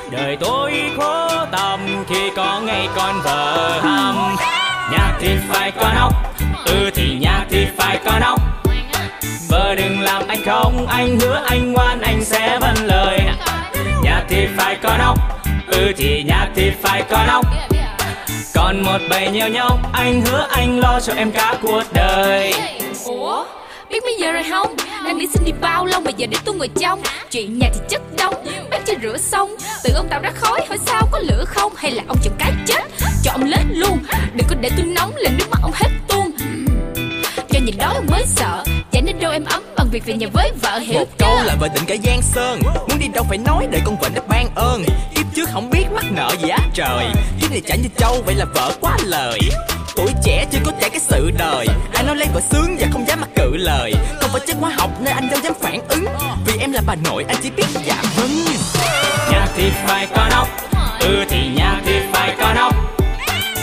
Đời tôi khổ tâm khi có ngày con vợ hầm. Nhạc thì phải có nóc, thì nhạc thì phải có nóc. Vợ đừng làm anh không, anh hứa anh ngoan anh sẽ vâng lời. Nhạc thì phải có nóc, thì nhạc thì phải có nóc. Còn một bầy nhiều nhóc, anh hứa anh lo cho em cả cuộc đời. Ủa, biết bây giờ rồi không? Đang đi xin đi bao lâu mà giờ để tôi ngồi trong. Chuyện nhà thì chất đống, bác chưa rửa xong. Tự ông tạo ra khói, hỏi sao có lửa không? Hay là ông chọn cái chết, cho ông lết luôn. Đừng có để tôi nóng lên nước mắt ông hết tuôn. Cho nhìn đó ông mới sợ, chả nên đâu em ấm bằng việc về nhà với vợ, hiểu một chưa? câu là vợ định cả Giang Sơn, muốn đi đâu phải nói để con vợ nó ban ơn. Kiếp trước không biết mắc nợ gì á trời, kiếp này chả như trâu vậy là vợ quá lời. Tuổi trẻ chưa có trải cái sự đời, ai nói lấy vợ sướng và không dám mắc cự lời. Không phải chất hóa học nên anh đâu dám phản ứng, vì em là bà nội anh chỉ biết dạ vâng. Nhạc thì phải có nóc, thì nhạc thì